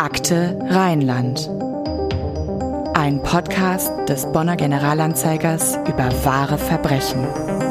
Akte Rheinland. Ein Podcast des Bonner Generalanzeigers über wahre Verbrechen.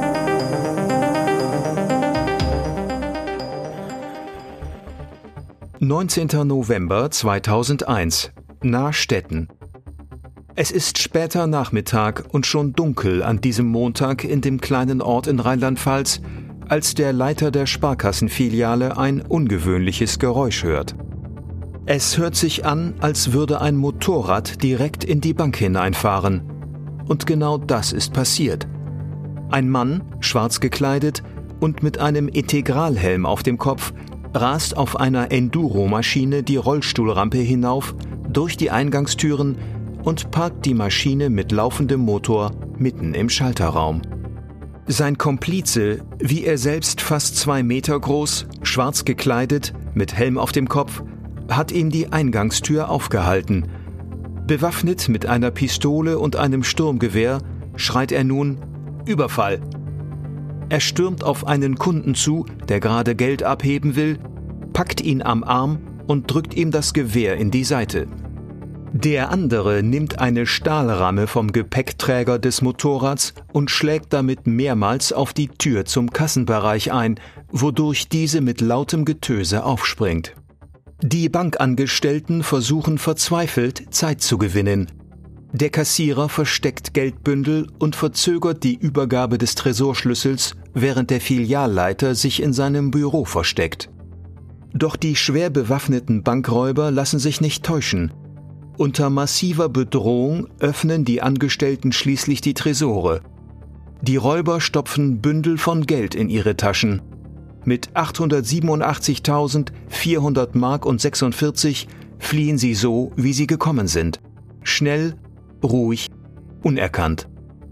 »19. November 2001, Nahrstetten. Es ist später Nachmittag und schon dunkel an diesem Montag in dem kleinen Ort in Rheinland-Pfalz, als der Leiter der Sparkassenfiliale ein ungewöhnliches Geräusch hört. Es hört sich an, als würde ein Motorrad direkt in die Bank hineinfahren. Und genau das ist passiert. Ein Mann, schwarz gekleidet und mit einem Integralhelm auf dem Kopf, rast auf einer Enduro-Maschine die Rollstuhlrampe hinauf, durch die Eingangstüren und parkt die Maschine mit laufendem Motor mitten im Schalterraum. Sein Komplize, wie er selbst fast 2 Meter groß, schwarz gekleidet, mit Helm auf dem Kopf, hat ihm die Eingangstür aufgehalten. Bewaffnet mit einer Pistole und einem Sturmgewehr schreit er nun: Überfall! Er stürmt auf einen Kunden zu, der gerade Geld abheben will, packt ihn am Arm und drückt ihm das Gewehr in die Seite. Der andere nimmt eine Stahlramme vom Gepäckträger des Motorrads und schlägt damit mehrmals auf die Tür zum Kassenbereich ein, wodurch diese mit lautem Getöse aufspringt. Die Bankangestellten versuchen verzweifelt, Zeit zu gewinnen. Der Kassierer versteckt Geldbündel und verzögert die Übergabe des Tresorschlüssels, während der Filialleiter sich in seinem Büro versteckt. Doch die schwer bewaffneten Bankräuber lassen sich nicht täuschen. Unter massiver Bedrohung öffnen die Angestellten schließlich die Tresore. Die Räuber stopfen Bündel von Geld in ihre Taschen. Mit 887.400 Mark und 46 fliehen sie so, wie sie gekommen sind. Schnell, ruhig, unerkannt.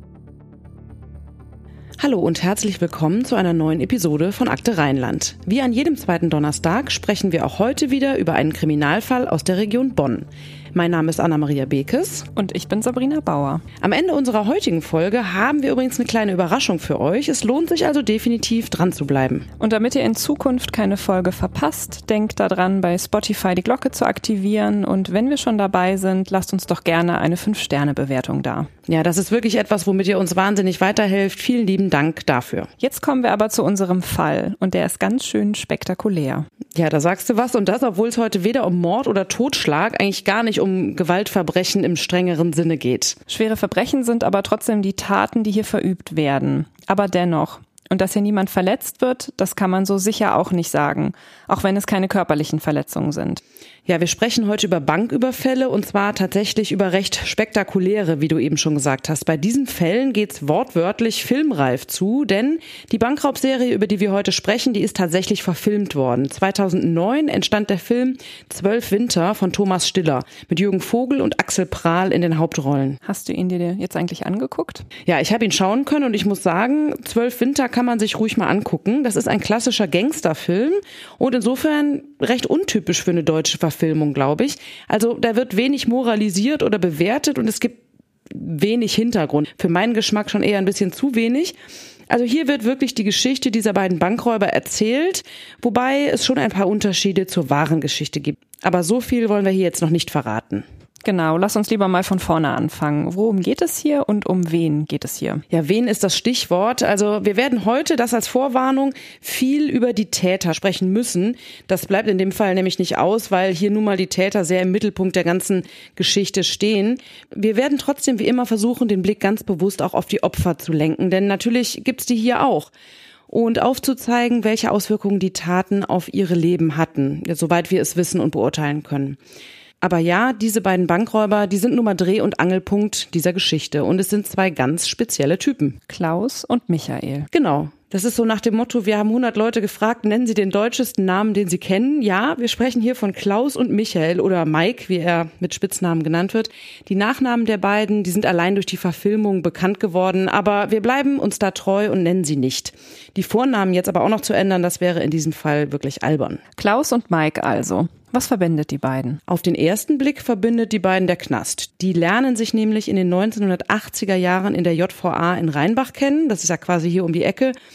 Hallo und herzlich willkommen zu einer neuen Episode von Akte Rheinland. Wie an jedem zweiten Donnerstag sprechen wir auch heute wieder über einen Kriminalfall aus der Region Bonn. Mein Name ist Anna-Maria Bekes. Und ich bin Sabrina Bauer. Am Ende unserer heutigen Folge haben wir übrigens eine kleine Überraschung für euch. Es lohnt sich also definitiv, dran zu bleiben. Und damit ihr in Zukunft keine Folge verpasst, denkt daran, bei Spotify die Glocke zu aktivieren. Und wenn wir schon dabei sind, lasst uns doch gerne eine 5-Sterne-Bewertung da. Ja, das ist wirklich etwas, womit ihr uns wahnsinnig weiterhelft. Vielen lieben Dank dafür. Jetzt kommen wir aber zu unserem Fall. Und der ist ganz schön spektakulär. Ja, da sagst du was. Und das, obwohl es heute weder um Mord oder Totschlag, eigentlich gar nicht um Gewaltverbrechen im strengeren Sinne geht. Schwere Verbrechen sind aber trotzdem die Taten, die hier verübt werden. Aber dennoch. Und dass hier niemand verletzt wird, das kann man so sicher auch nicht sagen. Auch wenn es keine körperlichen Verletzungen sind. Ja, wir sprechen heute über Banküberfälle und zwar tatsächlich über recht spektakuläre, wie du eben schon gesagt hast. Bei diesen Fällen geht's wortwörtlich filmreif zu, denn die Bankraubserie, über die wir heute sprechen, die ist tatsächlich verfilmt worden. 2009 entstand der Film 12 Winter von Thomas Stiller mit Jürgen Vogel und Axel Prahl in den Hauptrollen. Hast du ihn dir jetzt eigentlich angeguckt? Ja, ich habe ihn schauen können und ich muss sagen, 12 Winter kann man sich ruhig mal angucken. Das ist ein klassischer Gangsterfilm und insofern recht untypisch für eine deutsche Verfilmung, glaube ich. Also da wird wenig moralisiert oder bewertet und es gibt wenig Hintergrund. Für meinen Geschmack schon eher ein bisschen zu wenig. Also hier wird wirklich die Geschichte dieser beiden Bankräuber erzählt, wobei es schon ein paar Unterschiede zur wahren Geschichte gibt. Aber so viel wollen wir hier jetzt noch nicht verraten. Genau, lass uns lieber mal von vorne anfangen. Worum geht es hier und um wen geht es hier? Ja, wen ist das Stichwort? Also wir werden heute, das als Vorwarnung, viel über die Täter sprechen müssen. Das bleibt in dem Fall nämlich nicht aus, weil hier nun mal die Täter sehr im Mittelpunkt der ganzen Geschichte stehen. Wir werden trotzdem wie immer versuchen, den Blick ganz bewusst auch auf die Opfer zu lenken, denn natürlich gibt's die hier auch. Und aufzuzeigen, welche Auswirkungen die Taten auf ihre Leben hatten, soweit wir es wissen und beurteilen können. Aber ja, diese beiden Bankräuber, die sind nun mal Dreh- und Angelpunkt dieser Geschichte. Und es sind 2 ganz spezielle Typen. Klaus und Michael. Genau. Das ist so nach dem Motto, wir haben 100 Leute gefragt, nennen Sie den deutschesten Namen, den Sie kennen. Ja, wir sprechen hier von Klaus und Michael oder Mike, wie er mit Spitznamen genannt wird. Die Nachnamen der beiden, die sind allein durch die Verfilmung bekannt geworden. Aber wir bleiben uns da treu und nennen sie nicht. Die Vornamen jetzt aber auch noch zu ändern, das wäre in diesem Fall wirklich albern. Klaus und Mike also. Was verbindet die beiden? Auf den ersten Blick verbindet die beiden der Knast. Die lernen sich nämlich in den 1980er Jahren in der JVA in Rheinbach kennen. Das ist ja quasi hier um die Ecke.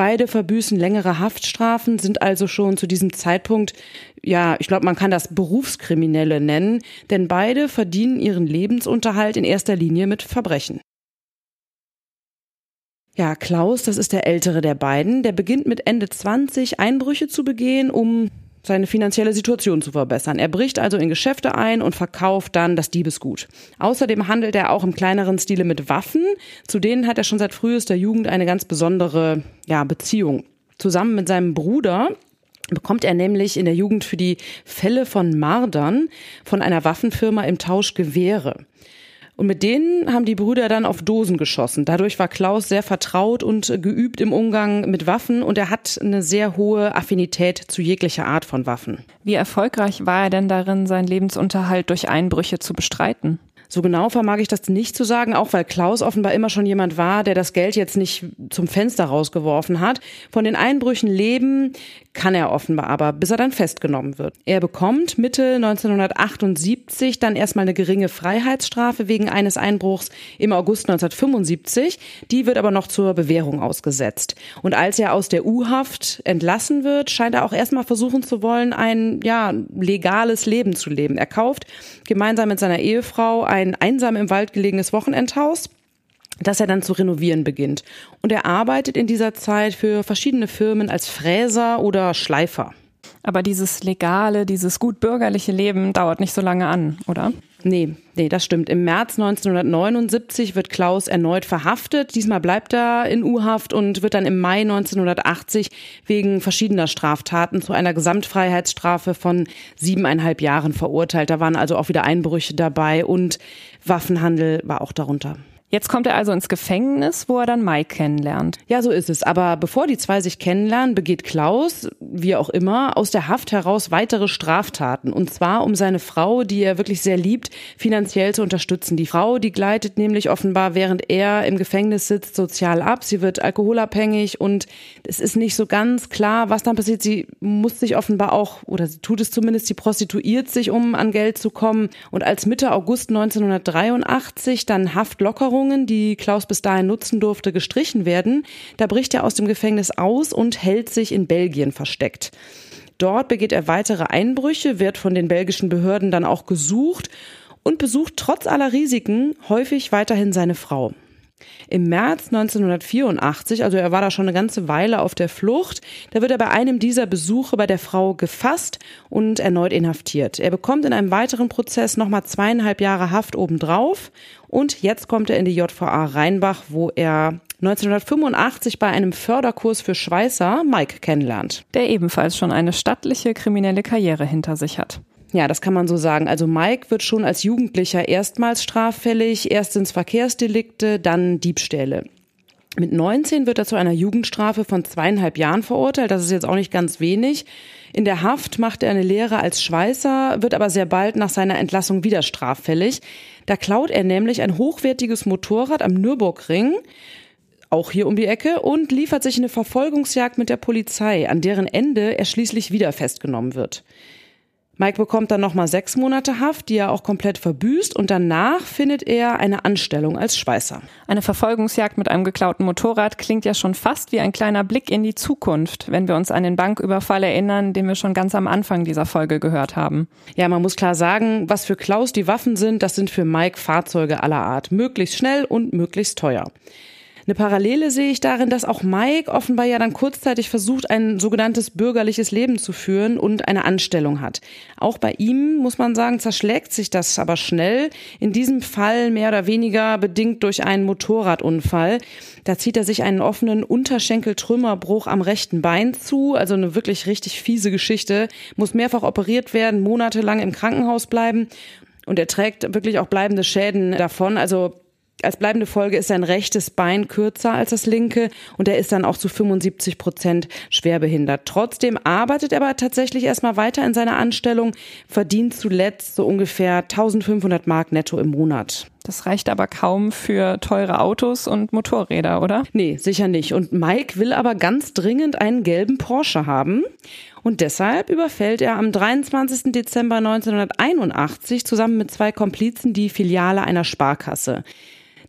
Beide verbüßen längere Haftstrafen, sind also schon zu diesem Zeitpunkt, ja, ich glaube, man kann das Berufskriminelle nennen, denn beide verdienen ihren Lebensunterhalt in erster Linie mit Verbrechen. Ja, Klaus, das ist der ältere der beiden, der beginnt mit Ende 20 Einbrüche zu begehen, um seine finanzielle Situation zu verbessern. Er bricht also in Geschäfte ein und verkauft dann das Diebesgut. Außerdem handelt er auch im kleineren Stile mit Waffen. Zu denen hat er schon seit frühester Jugend eine ganz besondere Beziehung. Zusammen mit seinem Bruder bekommt er nämlich in der Jugend für die Fälle von Mardern von einer Waffenfirma im Tausch Gewehre. Und mit denen haben die Brüder dann auf Dosen geschossen. Dadurch war Klaus sehr vertraut und geübt im Umgang mit Waffen und er hat eine sehr hohe Affinität zu jeglicher Art von Waffen. Wie erfolgreich war er denn darin, seinen Lebensunterhalt durch Einbrüche zu bestreiten? So genau vermag ich das nicht zu sagen, auch weil Klaus offenbar immer schon jemand war, der das Geld jetzt nicht zum Fenster rausgeworfen hat. Von den Einbrüchen leben kann er offenbar aber, bis er dann festgenommen wird. Er bekommt Mitte 1978 dann erstmal eine geringe Freiheitsstrafe wegen eines Einbruchs im August 1975. Die wird aber noch zur Bewährung ausgesetzt. Und als er aus der U-Haft entlassen wird, scheint er auch erstmal versuchen zu wollen, ein legales Leben zu leben. Er kauft gemeinsam mit seiner Ehefrau ein einsam im Wald gelegenes Wochenendhaus, das er dann zu renovieren beginnt. Und er arbeitet in dieser Zeit für verschiedene Firmen als Fräser oder Schleifer. Aber dieses legale, dieses gut bürgerliche Leben dauert nicht so lange an, oder? Nee, das stimmt. Im März 1979 wird Klaus erneut verhaftet. Diesmal bleibt er in U-Haft und wird dann im Mai 1980 wegen verschiedener Straftaten zu einer Gesamtfreiheitsstrafe von 7,5 Jahren verurteilt. Da waren also auch wieder Einbrüche dabei und Waffenhandel war auch darunter. Jetzt kommt er also ins Gefängnis, wo er dann Mike kennenlernt. Ja, so ist es. Aber bevor die zwei sich kennenlernen, begeht Klaus, wie auch immer, aus der Haft heraus weitere Straftaten. Und zwar, um seine Frau, die er wirklich sehr liebt, finanziell zu unterstützen. Die Frau, die gleitet nämlich offenbar, während er im Gefängnis sitzt, sozial ab. Sie wird alkoholabhängig und es ist nicht so ganz klar, was dann passiert. Sie muss sich offenbar auch, oder sie tut es zumindest, sie prostituiert sich, um an Geld zu kommen. Und als Mitte August 1983 dann Haftlockerung, die Klaus bis dahin nutzen durfte, gestrichen werden, da bricht er aus dem Gefängnis aus und hält sich in Belgien versteckt. Dort begeht er weitere Einbrüche, wird von den belgischen Behörden dann auch gesucht und besucht trotz aller Risiken häufig weiterhin seine Frau. Im März 1984, also er war da schon eine ganze Weile auf der Flucht, da wird er bei einem dieser Besuche bei der Frau gefasst und erneut inhaftiert. Er bekommt in einem weiteren Prozess nochmal 2,5 Jahre Haft obendrauf und jetzt kommt er in die JVA Rheinbach, wo er 1985 bei einem Förderkurs für Schweißer Mike kennenlernt. Der ebenfalls schon eine stattliche kriminelle Karriere hinter sich hat. Ja, das kann man so sagen. Also Mike wird schon als Jugendlicher erstmals straffällig, erst ins Verkehrsdelikte, dann Diebstähle. Mit 19 wird er zu einer Jugendstrafe von 2,5 Jahren verurteilt. Das ist jetzt auch nicht ganz wenig. In der Haft macht er eine Lehre als Schweißer, wird aber sehr bald nach seiner Entlassung wieder straffällig. Da klaut er nämlich ein hochwertiges Motorrad am Nürburgring, auch hier um die Ecke, und liefert sich in eine Verfolgungsjagd mit der Polizei, an deren Ende er schließlich wieder festgenommen wird. Mike bekommt dann nochmal 6 Monate Haft, die er auch komplett verbüßt, und danach findet er eine Anstellung als Schweißer. Eine Verfolgungsjagd mit einem geklauten Motorrad klingt ja schon fast wie ein kleiner Blick in die Zukunft, wenn wir uns an den Banküberfall erinnern, den wir schon ganz am Anfang dieser Folge gehört haben. Ja, man muss klar sagen, was für Klaus die Waffen sind, das sind für Mike Fahrzeuge aller Art. Möglichst schnell und möglichst teuer. Eine Parallele sehe ich darin, dass auch Mike offenbar ja dann kurzzeitig versucht, ein sogenanntes bürgerliches Leben zu führen und eine Anstellung hat. Auch bei ihm, muss man sagen, zerschlägt sich das aber schnell. In diesem Fall mehr oder weniger bedingt durch einen Motorradunfall. Da zieht er sich einen offenen Unterschenkeltrümmerbruch am rechten Bein zu, also eine wirklich richtig fiese Geschichte. Muss mehrfach operiert werden, monatelang im Krankenhaus bleiben und er trägt wirklich auch bleibende Schäden davon. Also als bleibende Folge ist sein rechtes Bein kürzer als das linke und er ist dann auch zu 75% schwerbehindert. Trotzdem arbeitet er aber tatsächlich erstmal weiter in seiner Anstellung, verdient zuletzt so ungefähr 1.500 Mark netto im Monat. Das reicht aber kaum für teure Autos und Motorräder, oder? Nee, sicher nicht. Und Mike will aber ganz dringend einen gelben Porsche haben. Und deshalb überfällt er am 23. Dezember 1981 zusammen mit 2 Komplizen die Filiale einer Sparkasse.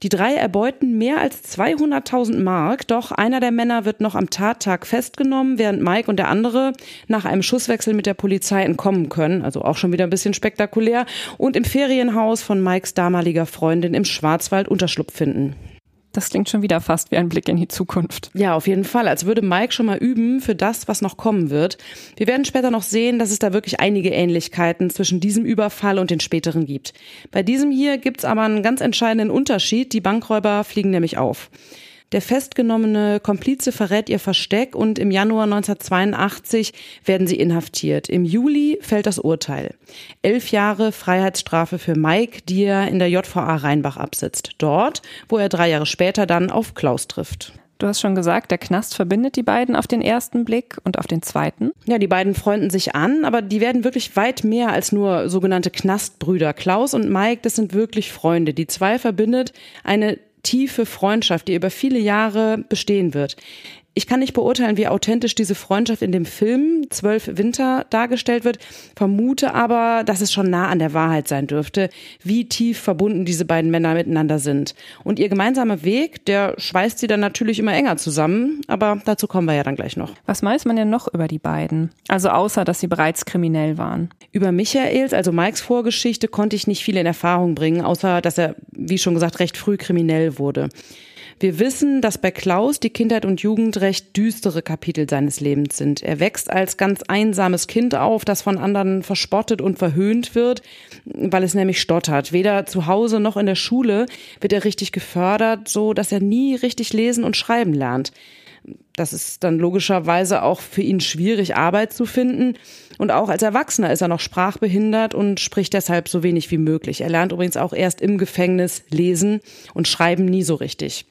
Die drei erbeuten mehr als 200.000 Mark, doch einer der Männer wird noch am Tattag festgenommen, während Mike und der andere nach einem Schusswechsel mit der Polizei entkommen können, also auch schon wieder ein bisschen spektakulär, und im Ferienhaus von Mikes damaliger Freundin im Schwarzwald Unterschlupf finden. Das klingt schon wieder fast wie ein Blick in die Zukunft. Ja, auf jeden Fall, als würde Mike schon mal üben für das, was noch kommen wird. Wir werden später noch sehen, dass es da wirklich einige Ähnlichkeiten zwischen diesem Überfall und den späteren gibt. Bei diesem hier gibt's aber einen ganz entscheidenden Unterschied. Die Bankräuber fliegen nämlich auf. Der festgenommene Komplize verrät ihr Versteck und im Januar 1982 werden sie inhaftiert. Im Juli fällt das Urteil. 11 Jahre Freiheitsstrafe für Mike, die er in der JVA Rheinbach absitzt. Dort, wo er 3 Jahre später dann auf Klaus trifft. Du hast schon gesagt, der Knast verbindet die beiden auf den ersten Blick und auf den zweiten. Ja, die beiden freunden sich an, aber die werden wirklich weit mehr als nur sogenannte Knastbrüder. Klaus und Mike, das sind wirklich Freunde. Die zwei verbindet eine tiefe Freundschaft, die über viele Jahre bestehen wird. Ich kann nicht beurteilen, wie authentisch diese Freundschaft in dem Film 12 Winter dargestellt wird, vermute aber, dass es schon nah an der Wahrheit sein dürfte, wie tief verbunden diese beiden Männer miteinander sind. Und ihr gemeinsamer Weg, der schweißt sie dann natürlich immer enger zusammen, aber dazu kommen wir ja dann gleich noch. Was weiß man denn noch über die beiden? Also außer, dass sie bereits kriminell waren. Über Michaels, also Mikes Vorgeschichte, konnte ich nicht viel in Erfahrung bringen, außer dass er, wie schon gesagt, recht früh kriminell wurde. Wir wissen, dass bei Klaus die Kindheit und Jugend recht düstere Kapitel seines Lebens sind. Er wächst als ganz einsames Kind auf, das von anderen verspottet und verhöhnt wird, weil es nämlich stottert. Weder zu Hause noch in der Schule wird er richtig gefördert, so dass er nie richtig lesen und schreiben lernt. Das ist dann logischerweise auch für ihn schwierig, Arbeit zu finden. Und auch als Erwachsener ist er noch sprachbehindert und spricht deshalb so wenig wie möglich. Er lernt übrigens auch erst im Gefängnis lesen und schreiben nie so richtig.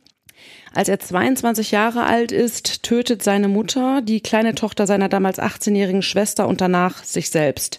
Als er 22 Jahre alt ist, tötet seine Mutter die kleine Tochter seiner damals 18-jährigen Schwester und danach sich selbst.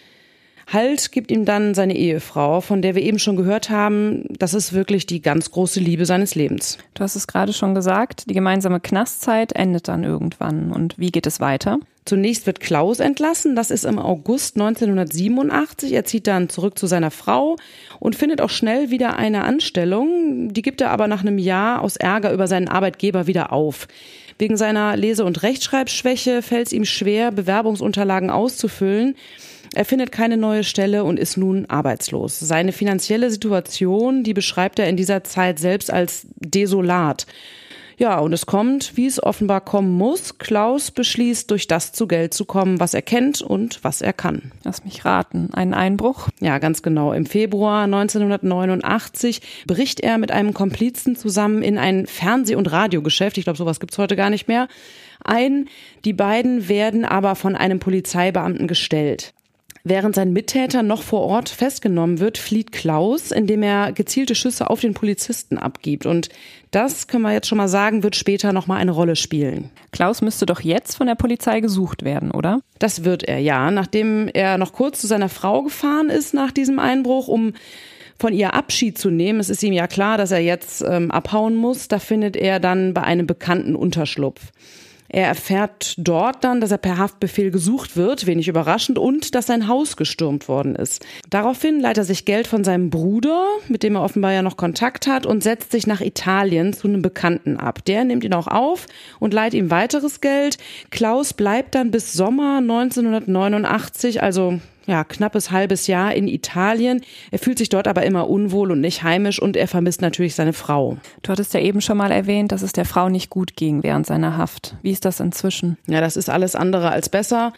Halt gibt ihm dann seine Ehefrau, von der wir eben schon gehört haben, das ist wirklich die ganz große Liebe seines Lebens. Du hast es gerade schon gesagt, die gemeinsame Knastzeit endet dann irgendwann. Und wie geht es weiter? Zunächst wird Klaus entlassen, das ist im August 1987. Er zieht dann zurück zu seiner Frau und findet auch schnell wieder eine Anstellung. Die gibt er aber nach einem Jahr aus Ärger über seinen Arbeitgeber wieder auf. Wegen seiner Lese- und Rechtschreibschwäche fällt es ihm schwer, Bewerbungsunterlagen auszufüllen. Er findet keine neue Stelle und ist nun arbeitslos. Seine finanzielle Situation, die beschreibt er in dieser Zeit selbst als desolat. Ja, und es kommt, wie es offenbar kommen muss. Klaus beschließt, durch das zu Geld zu kommen, was er kennt und was er kann. Lass mich raten, einen Einbruch? Ja, ganz genau. Im Februar 1989 bricht er mit einem Komplizen zusammen in ein Fernseh- und Radiogeschäft. Ich glaube, sowas gibt's heute gar nicht mehr. Die beiden werden aber von einem Polizeibeamten gestellt. Während sein Mittäter noch vor Ort festgenommen wird, flieht Klaus, indem er gezielte Schüsse auf den Polizisten abgibt. Und das, können wir jetzt schon mal sagen, wird später nochmal eine Rolle spielen. Klaus müsste doch jetzt von der Polizei gesucht werden, oder? Das wird er, ja. Nachdem er noch kurz zu seiner Frau gefahren ist nach diesem Einbruch, um von ihr Abschied zu nehmen. Es ist ihm ja klar, dass er jetzt abhauen muss. Da findet er dann bei einem Bekannten Unterschlupf. Er erfährt dort dann, dass er per Haftbefehl gesucht wird, wenig überraschend, und dass sein Haus gestürmt worden ist. Daraufhin leiht er sich Geld von seinem Bruder, mit dem er offenbar ja noch Kontakt hat, und setzt sich nach Italien zu einem Bekannten ab. Der nimmt ihn auch auf und leiht ihm weiteres Geld. Klaus bleibt dann bis Sommer 1989, also knappes halbes Jahr in Italien. Er fühlt sich dort aber immer unwohl und nicht heimisch und er vermisst natürlich seine Frau. Du hattest ja eben schon mal erwähnt, dass es der Frau nicht gut ging während seiner Haft. Wie ist das inzwischen? Ja, das ist alles andere als besser.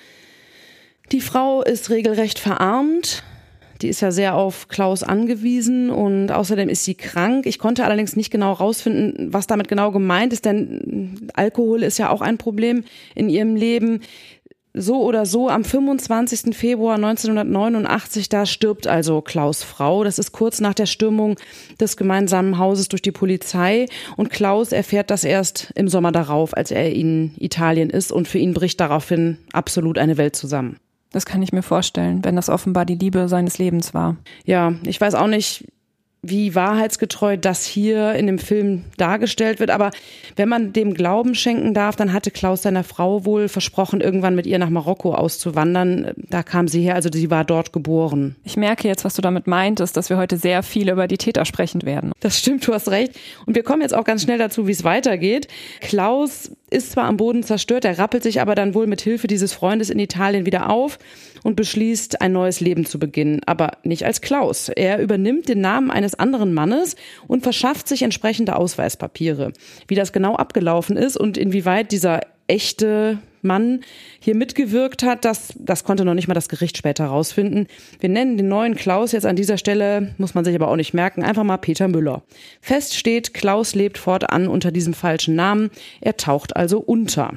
Die Frau ist regelrecht verarmt. Die ist ja sehr auf Klaus angewiesen und außerdem ist sie krank. Ich konnte allerdings nicht genau rausfinden, was damit genau gemeint ist, denn Alkohol ist ja auch ein Problem in ihrem Leben. So oder so, am 25. Februar 1989, da stirbt also Klaus' Frau. Das ist kurz nach der Stürmung des gemeinsamen Hauses durch die Polizei. Und Klaus erfährt das erst im Sommer darauf, als er in Italien ist. Und für ihn bricht daraufhin absolut eine Welt zusammen. Das kann ich mir vorstellen, wenn das offenbar die Liebe seines Lebens war. Ja, ich weiß auch nicht, wie wahrheitsgetreu das hier in dem Film dargestellt wird. Aber wenn man dem Glauben schenken darf, dann hatte Klaus seiner Frau wohl versprochen, irgendwann mit ihr nach Marokko auszuwandern. Da kam sie her, also sie war dort geboren. Ich merke jetzt, was du damit meintest, dass wir heute sehr viel über die Täter sprechen werden. Das stimmt, du hast recht. Und wir kommen jetzt auch ganz schnell dazu, wie es weitergeht. Klaus ist zwar am Boden zerstört, er rappelt sich aber dann wohl mit Hilfe dieses Freundes in Italien wieder auf und beschließt, ein neues Leben zu beginnen, aber nicht als Klaus. Er übernimmt den Namen eines anderen Mannes und verschafft sich entsprechende Ausweispapiere. Wie das genau abgelaufen ist und inwieweit dieser echte Mann hier mitgewirkt hat, das konnte noch nicht mal das Gericht später rausfinden. Wir nennen den neuen Klaus jetzt an dieser Stelle, muss man sich aber auch nicht merken, einfach mal Peter Müller. Fest steht, Klaus lebt fortan unter diesem falschen Namen. Er taucht also unter.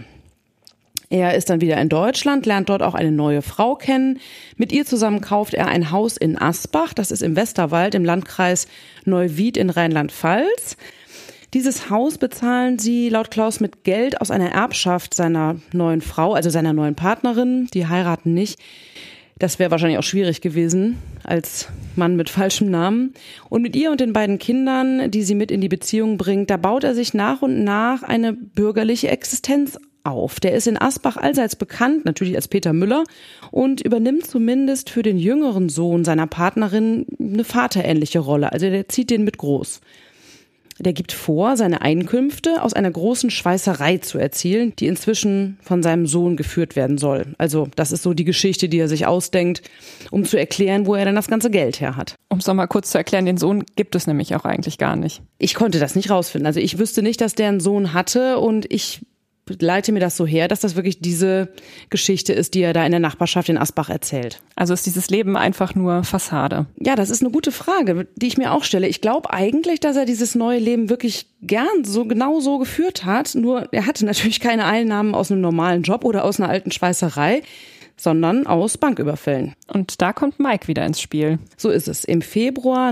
Er ist dann wieder in Deutschland, lernt dort auch eine neue Frau kennen. Mit ihr zusammen kauft er ein Haus in Asbach, das ist im Westerwald im Landkreis Neuwied in Rheinland-Pfalz. Dieses Haus bezahlen sie laut Klaus mit Geld aus einer Erbschaft seiner neuen Frau, also seiner neuen Partnerin. Die heiraten nicht. Das wäre wahrscheinlich auch schwierig gewesen als Mann mit falschem Namen. Und mit ihr und den beiden Kindern, die sie mit in die Beziehung bringt, da baut er sich nach und nach eine bürgerliche Existenz auf. Der ist in Asbach allseits bekannt, natürlich als Peter Müller, und übernimmt zumindest für den jüngeren Sohn seiner Partnerin eine vaterähnliche Rolle. Also der zieht den mit groß. Der gibt vor, seine Einkünfte aus einer großen Schweißerei zu erzielen, die inzwischen von seinem Sohn geführt werden soll. Also das ist so die Geschichte, die er sich ausdenkt, um zu erklären, wo er denn das ganze Geld her hat. Um es nochmal kurz zu erklären, den Sohn gibt es nämlich auch eigentlich gar nicht. Ich konnte das nicht rausfinden. Also ich wüsste nicht, dass der einen Sohn hatte und ich leite mir das so her, dass das wirklich diese Geschichte ist, die er da in der Nachbarschaft in Asbach erzählt. Also ist dieses Leben einfach nur Fassade? Ja, das ist eine gute Frage, die ich mir auch stelle. Ich glaube eigentlich, dass er dieses neue Leben wirklich gern so genau so geführt hat. Nur er hatte natürlich keine Einnahmen aus einem normalen Job oder aus einer alten Schweißerei, sondern aus Banküberfällen. Und da kommt Mike wieder ins Spiel. So ist es. Im Februar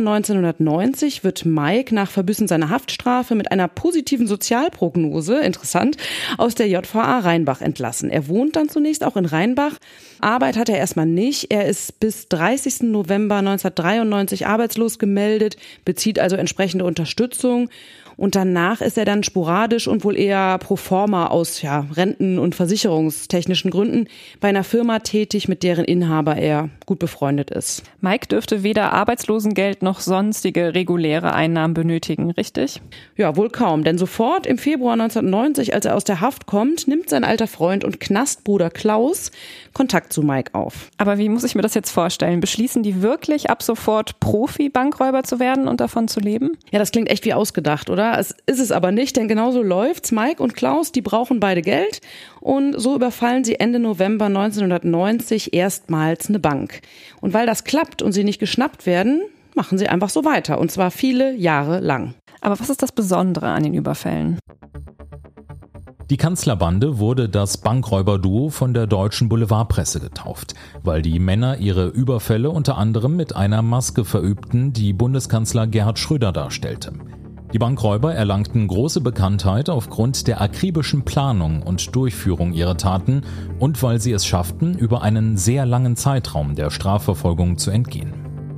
1990 wird Mike nach Verbüßen seiner Haftstrafe mit einer positiven Sozialprognose, interessant, aus der JVA Rheinbach entlassen. Er wohnt dann zunächst auch in Rheinbach. Arbeit hat er erstmal nicht. Er ist bis 30. November 1993 arbeitslos gemeldet, bezieht also entsprechende Unterstützung. Und danach ist er dann sporadisch und wohl eher pro forma aus Renten- und versicherungstechnischen Gründen bei einer Firma tätig, mit deren Inhaber er gut befreundet ist. Mike dürfte weder Arbeitslosengeld noch sonstige reguläre Einnahmen benötigen, richtig? Ja, wohl kaum, denn sofort im Februar 1990, als er aus der Haft kommt, nimmt sein alter Freund und Knastbruder Klaus Kontakt zu Mike auf. Aber wie muss ich mir das jetzt vorstellen? Beschließen die wirklich ab sofort Profi-Bankräuber zu werden und davon zu leben? Ja, das klingt echt wie ausgedacht, oder? Es ist es aber nicht, denn genauso läuft's. Mike und Klaus, die brauchen beide Geld und so überfallen sie Ende November 1990 erstmals eine Bank. Und weil das klappt und sie nicht geschnappt werden, machen sie einfach so weiter und zwar viele Jahre lang. Aber was ist das Besondere an den Überfällen? Die Kanzlerbande wurde das Bankräuberduo von der deutschen Boulevardpresse getauft, weil die Männer ihre Überfälle unter anderem mit einer Maske verübten, die Bundeskanzler Gerhard Schröder darstellte. Die Bankräuber erlangten große Bekanntheit aufgrund der akribischen Planung und Durchführung ihrer Taten und weil sie es schafften, über einen sehr langen Zeitraum der Strafverfolgung zu entgehen.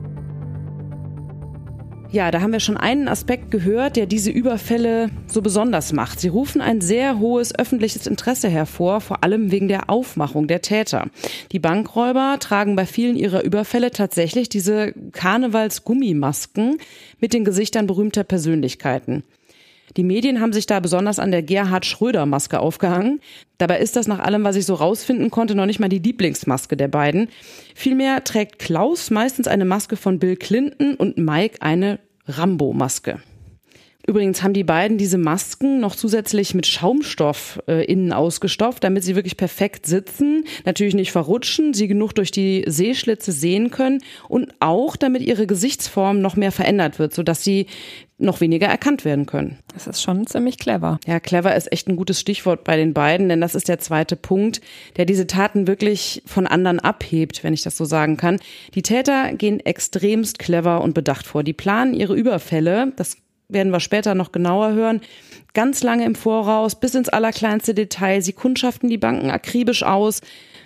Ja, da haben wir schon einen Aspekt gehört, der diese Überfälle so besonders macht. Sie rufen ein sehr hohes öffentliches Interesse hervor, vor allem wegen der Aufmachung der Täter. Die Bankräuber tragen bei vielen ihrer Überfälle tatsächlich diese Karnevals-Gummimasken mit den Gesichtern berühmter Persönlichkeiten. Die Medien haben sich da besonders an der Gerhard-Schröder-Maske aufgehangen. Dabei ist das nach allem, was ich so rausfinden konnte, noch nicht mal die Lieblingsmaske der beiden. Vielmehr trägt Klaus meistens eine Maske von Bill Clinton und Mike eine Rambo-Maske. Übrigens haben die beiden diese Masken noch zusätzlich mit Schaumstoff innen ausgestopft, damit sie wirklich perfekt sitzen, natürlich nicht verrutschen, sie genug durch die Sehschlitze sehen können und auch damit ihre Gesichtsform noch mehr verändert wird, sodass sie noch weniger erkannt werden können. Das ist schon ziemlich clever. Ja, clever ist echt ein gutes Stichwort bei den beiden, denn das ist der zweite Punkt, der diese Taten wirklich von anderen abhebt, wenn ich das so sagen kann. Die Täter gehen extremst clever und bedacht vor. Die planen ihre Überfälle, das werden wir später noch genauer hören, ganz lange im Voraus, bis ins allerkleinste Detail. Sie kundschaften die Banken akribisch aus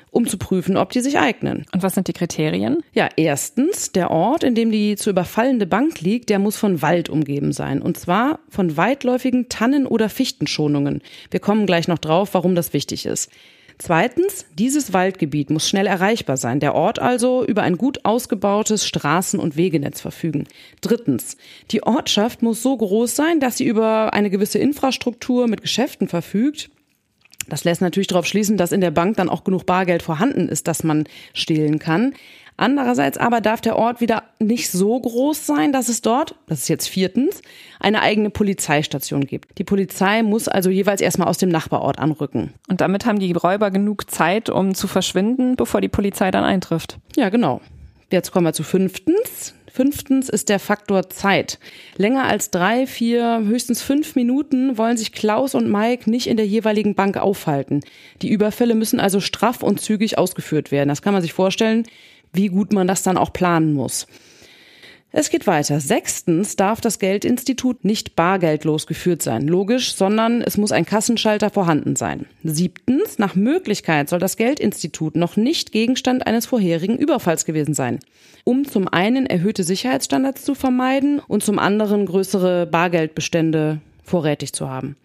um zu prüfen, ob die sich eignen. Und was sind die Kriterien? Ja, erstens, der Ort, in dem die zu überfallende Bank liegt, der muss von Wald umgeben sein. Und zwar von weitläufigen Tannen- oder Fichtenschonungen. Wir kommen gleich noch drauf, warum das wichtig ist. Zweitens, dieses Waldgebiet muss schnell erreichbar sein. Der Ort also über ein gut ausgebautes Straßen- und Wegenetz verfügen. Drittens, die Ortschaft muss so groß sein, dass sie über eine gewisse Infrastruktur mit Geschäften verfügt. Das lässt natürlich darauf schließen, dass in der Bank dann auch genug Bargeld vorhanden ist, dass man stehlen kann. Andererseits aber darf der Ort wieder nicht so groß sein, dass es dort, das ist jetzt viertens, eine eigene Polizeistation gibt. Die Polizei muss also jeweils erstmal aus dem Nachbarort anrücken. Und damit haben die Räuber genug Zeit, um zu verschwinden, bevor die Polizei dann eintrifft. Ja, genau. Jetzt kommen wir zu fünftens. Fünftens ist der Faktor Zeit. Länger als 3, 4, höchstens 5 Minuten wollen sich Klaus und Mike nicht in der jeweiligen Bank aufhalten. Die Überfälle müssen also straff und zügig ausgeführt werden. Das kann man sich vorstellen, wie gut man das dann auch planen muss. Es geht weiter. Sechstens darf das Geldinstitut nicht bargeldlos geführt sein, logisch, sondern es muss ein Kassenschalter vorhanden sein. Siebtens, nach Möglichkeit soll das Geldinstitut noch nicht Gegenstand eines vorherigen Überfalls gewesen sein, um zum einen erhöhte Sicherheitsstandards zu vermeiden und zum anderen größere Bargeldbestände vorrätig zu haben.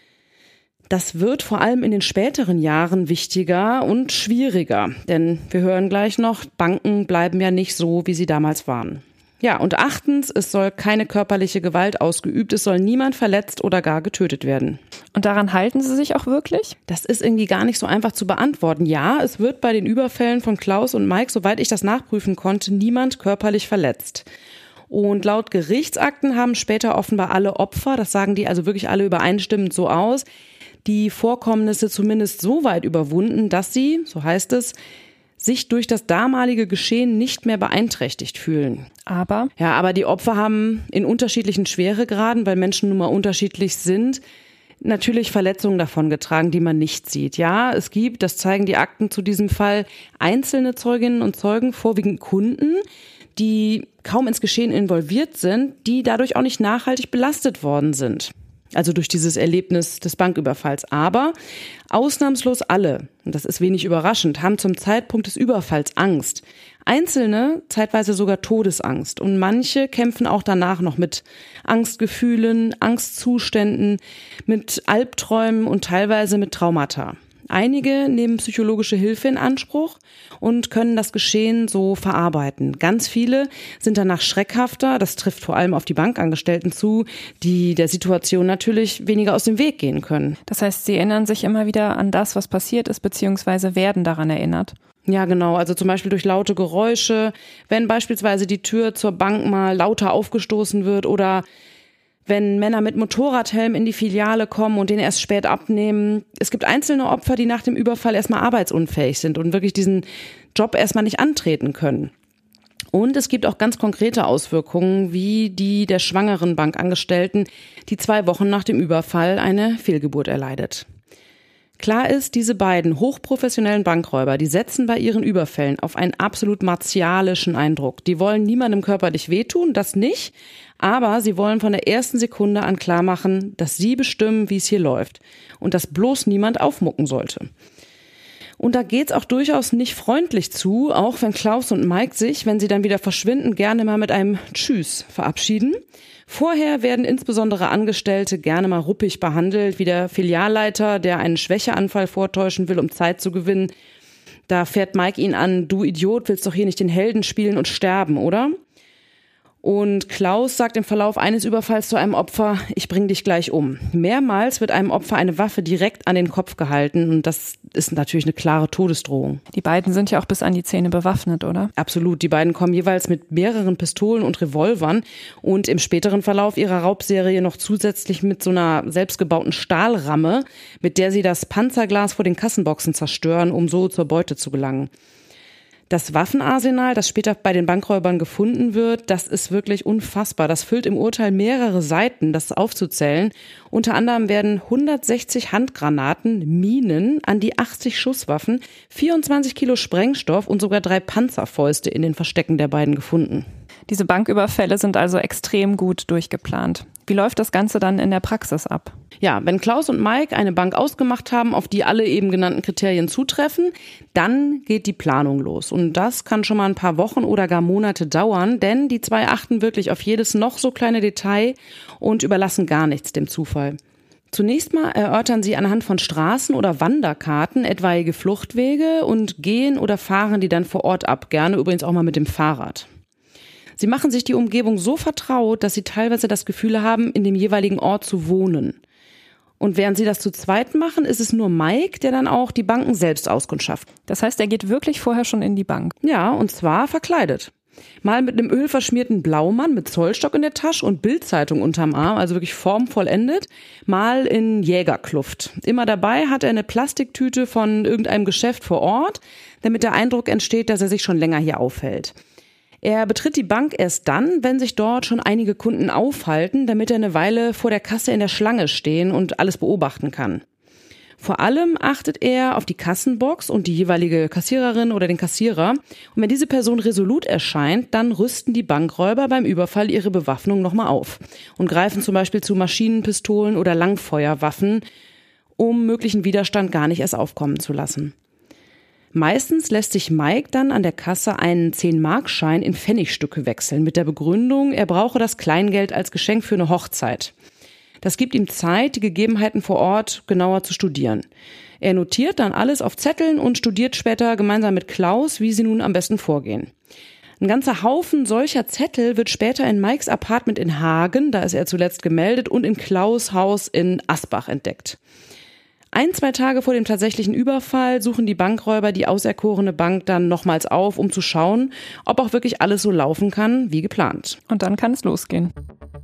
Das wird vor allem in den späteren Jahren wichtiger und schwieriger, denn wir hören gleich noch, Banken bleiben ja nicht so, wie sie damals waren. Ja, und achtens, es soll keine körperliche Gewalt ausgeübt, es soll niemand verletzt oder gar getötet werden. Und daran halten sie sich auch wirklich? Das ist irgendwie gar nicht so einfach zu beantworten. Ja, es wird bei den Überfällen von Klaus und Mike, soweit ich das nachprüfen konnte, niemand körperlich verletzt. Und laut Gerichtsakten haben später offenbar alle Opfer, das sagen die also wirklich alle übereinstimmend so aus, die Vorkommnisse zumindest so weit überwunden, dass sie, so heißt es, sich durch das damalige Geschehen nicht mehr beeinträchtigt fühlen. Aber die Opfer haben in unterschiedlichen Schweregraden, weil Menschen nun mal unterschiedlich sind, natürlich Verletzungen davongetragen, die man nicht sieht. Ja, es gibt, das zeigen die Akten zu diesem Fall, einzelne Zeuginnen und Zeugen, vorwiegend Kunden, die kaum ins Geschehen involviert sind, die dadurch auch nicht nachhaltig belastet worden sind. Also durch dieses Erlebnis des Banküberfalls. Aber ausnahmslos alle, und das ist wenig überraschend, haben zum Zeitpunkt des Überfalls Angst. Einzelne zeitweise sogar Todesangst. Und manche kämpfen auch danach noch mit Angstgefühlen, Angstzuständen, mit Albträumen und teilweise mit Traumata. Einige nehmen psychologische Hilfe in Anspruch und können das Geschehen so verarbeiten. Ganz viele sind danach schreckhafter, das trifft vor allem auf die Bankangestellten zu, die der Situation natürlich weniger aus dem Weg gehen können. Das heißt, sie erinnern sich immer wieder an das, was passiert ist, beziehungsweise werden daran erinnert. Ja, genau. Also zum Beispiel durch laute Geräusche, wenn beispielsweise die Tür zur Bank mal lauter aufgestoßen wird oder wenn Männer mit Motorradhelm in die Filiale kommen und den erst spät abnehmen. Es gibt einzelne Opfer, die nach dem Überfall erstmal arbeitsunfähig sind und wirklich diesen Job erstmal nicht antreten können. Und es gibt auch ganz konkrete Auswirkungen, wie die der schwangeren Bankangestellten, die 2 Wochen nach dem Überfall eine Fehlgeburt erleidet. Klar ist, diese beiden hochprofessionellen Bankräuber, die setzen bei ihren Überfällen auf einen absolut martialischen Eindruck. Die wollen niemandem körperlich wehtun, das nicht, aber sie wollen von der ersten Sekunde an klar machen, dass sie bestimmen, wie es hier läuft und dass bloß niemand aufmucken sollte. Und da geht's auch durchaus nicht freundlich zu, auch wenn Klaus und Mike sich, wenn sie dann wieder verschwinden, gerne mal mit einem Tschüss verabschieden. Vorher werden insbesondere Angestellte gerne mal ruppig behandelt, wie der Filialleiter, der einen Schwächeanfall vortäuschen will, um Zeit zu gewinnen. Da fährt Mike ihn an, du Idiot, willst doch hier nicht den Helden spielen und sterben, oder? Und Klaus sagt im Verlauf eines Überfalls zu einem Opfer, ich bring dich gleich um. Mehrmals wird einem Opfer eine Waffe direkt an den Kopf gehalten und das ist natürlich eine klare Todesdrohung. Die beiden sind ja auch bis an die Zähne bewaffnet, oder? Absolut, die beiden kommen jeweils mit mehreren Pistolen und Revolvern und im späteren Verlauf ihrer Raubserie noch zusätzlich mit so einer selbstgebauten Stahlramme, mit der sie das Panzerglas vor den Kassenboxen zerstören, um so zur Beute zu gelangen. Das Waffenarsenal, das später bei den Bankräubern gefunden wird, das ist wirklich unfassbar. Das füllt im Urteil mehrere Seiten, das aufzuzählen. Unter anderem werden 160 Handgranaten, Minen, an die 80 Schusswaffen, 24 Kilo Sprengstoff und sogar 3 Panzerfäuste in den Verstecken der beiden gefunden. Diese Banküberfälle sind also extrem gut durchgeplant. Wie läuft das Ganze dann in der Praxis ab? Ja, wenn Klaus und Mike eine Bank ausgemacht haben, auf die alle eben genannten Kriterien zutreffen, dann geht die Planung los. Und das kann schon mal ein paar Wochen oder gar Monate dauern, denn die zwei achten wirklich auf jedes noch so kleine Detail und überlassen gar nichts dem Zufall. Zunächst mal erörtern sie anhand von Straßen- oder Wanderkarten etwaige Fluchtwege und gehen oder fahren die dann vor Ort ab, gerne übrigens auch mal mit dem Fahrrad. Sie machen sich die Umgebung so vertraut, dass sie teilweise das Gefühl haben, in dem jeweiligen Ort zu wohnen. Und während sie das zu zweit machen, ist es nur Mike, der dann auch die Banken selbst auskundschafft. Das heißt, er geht wirklich vorher schon in die Bank? Ja, und zwar verkleidet. Mal mit einem ölverschmierten Blaumann mit Zollstock in der Tasche und Bildzeitung unterm Arm, also wirklich formvollendet, mal in Jägerkluft. Immer dabei hat er eine Plastiktüte von irgendeinem Geschäft vor Ort, damit der Eindruck entsteht, dass er sich schon länger hier aufhält. Er betritt die Bank erst dann, wenn sich dort schon einige Kunden aufhalten, damit er eine Weile vor der Kasse in der Schlange stehen und alles beobachten kann. Vor allem achtet er auf die Kassenbox und die jeweilige Kassiererin oder den Kassierer. Und wenn diese Person resolut erscheint, dann rüsten die Bankräuber beim Überfall ihre Bewaffnung nochmal auf und greifen zum Beispiel zu Maschinenpistolen oder Langfeuerwaffen, um möglichen Widerstand gar nicht erst aufkommen zu lassen. Meistens lässt sich Mike dann an der Kasse einen 10-Mark-Schein in Pfennigstücke wechseln, mit der Begründung, er brauche das Kleingeld als Geschenk für eine Hochzeit. Das gibt ihm Zeit, die Gegebenheiten vor Ort genauer zu studieren. Er notiert dann alles auf Zetteln und studiert später gemeinsam mit Klaus, wie sie nun am besten vorgehen. Ein ganzer Haufen solcher Zettel wird später in Mikes Apartment in Hagen, da ist er zuletzt gemeldet, und in Klaus' Haus in Asbach entdeckt. 1-2 Tage vor dem tatsächlichen Überfall suchen die Bankräuber die auserkorene Bank dann nochmals auf, um zu schauen, ob auch wirklich alles so laufen kann, wie geplant. Und dann kann es losgehen.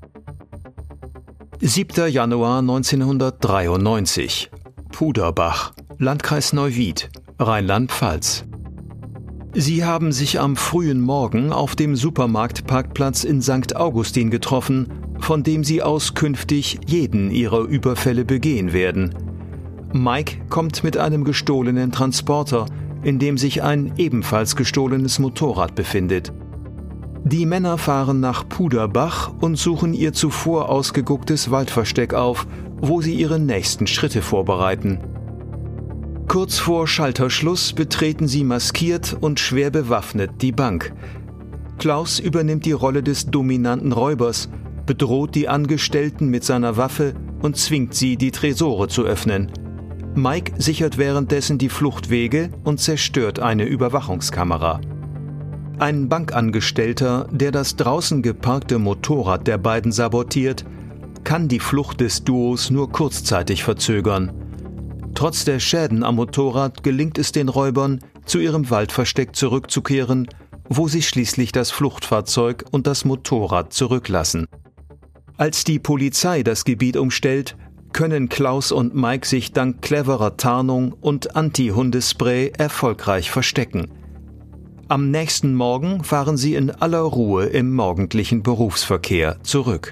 7. Januar 1993. Puderbach, Landkreis Neuwied, Rheinland-Pfalz. Sie haben sich am frühen Morgen auf dem Supermarktparkplatz in St. Augustin getroffen, von dem Sie aus künftig jeden Ihrer Überfälle begehen werden. Mike kommt mit einem gestohlenen Transporter, in dem sich ein ebenfalls gestohlenes Motorrad befindet. Die Männer fahren nach Puderbach und suchen ihr zuvor ausgegucktes Waldversteck auf, wo sie ihre nächsten Schritte vorbereiten. Kurz vor Schalterschluss betreten sie maskiert und schwer bewaffnet die Bank. Klaus übernimmt die Rolle des dominanten Räubers, bedroht die Angestellten mit seiner Waffe und zwingt sie, die Tresore zu öffnen. Mike sichert währenddessen die Fluchtwege und zerstört eine Überwachungskamera. Ein Bankangestellter, der das draußen geparkte Motorrad der beiden sabotiert, kann die Flucht des Duos nur kurzzeitig verzögern. Trotz der Schäden am Motorrad gelingt es den Räubern, zu ihrem Waldversteck zurückzukehren, wo sie schließlich das Fluchtfahrzeug und das Motorrad zurücklassen. Als die Polizei das Gebiet umstellt, können Klaus und Mike sich dank cleverer Tarnung und Anti-Hundespray erfolgreich verstecken. Am nächsten Morgen fahren sie in aller Ruhe im morgendlichen Berufsverkehr zurück.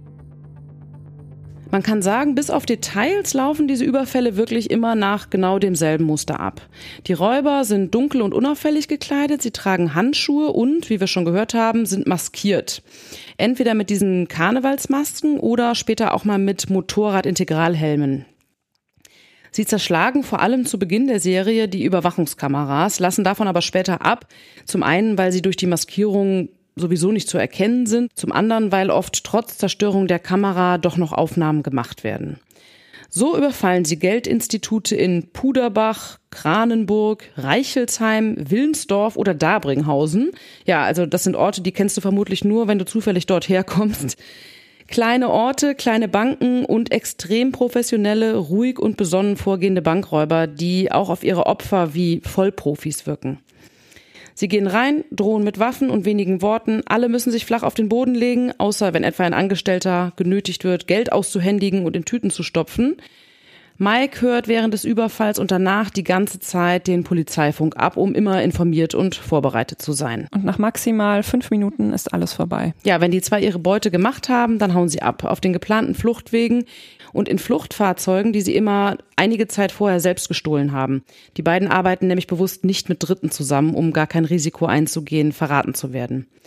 Man kann sagen, bis auf Details laufen diese Überfälle wirklich immer nach genau demselben Muster ab. Die Räuber sind dunkel und unauffällig gekleidet, sie tragen Handschuhe und, wie wir schon gehört haben, sind maskiert. Entweder mit diesen Karnevalsmasken oder später auch mal mit Motorrad-Integralhelmen. Sie zerschlagen vor allem zu Beginn der Serie die Überwachungskameras, lassen davon aber später ab. Zum einen, weil sie durch die Maskierung sowieso nicht zu erkennen sind, zum anderen, weil oft trotz Zerstörung der Kamera doch noch Aufnahmen gemacht werden. So überfallen sie Geldinstitute in Puderbach, Kranenburg, Reichelsheim, Willensdorf oder Dabringhausen. Ja, also das sind Orte, die kennst du vermutlich nur, wenn du zufällig dort herkommst. Kleine Orte, kleine Banken und extrem professionelle, ruhig und besonnen vorgehende Bankräuber, die auch auf ihre Opfer wie Vollprofis wirken. Sie gehen rein, drohen mit Waffen und wenigen Worten. Alle müssen sich flach auf den Boden legen, außer wenn etwa ein Angestellter genötigt wird, Geld auszuhändigen und in Tüten zu stopfen. Mike hört während des Überfalls und danach die ganze Zeit den Polizeifunk ab, um immer informiert und vorbereitet zu sein. Und nach maximal 5 Minuten ist alles vorbei. Ja, wenn die zwei ihre Beute gemacht haben, dann hauen sie ab. Auf den geplanten Fluchtwegen und in Fluchtfahrzeugen, die sie immer einige Zeit vorher selbst gestohlen haben. Die beiden arbeiten nämlich bewusst nicht mit Dritten zusammen, um gar kein Risiko einzugehen, verraten zu werden.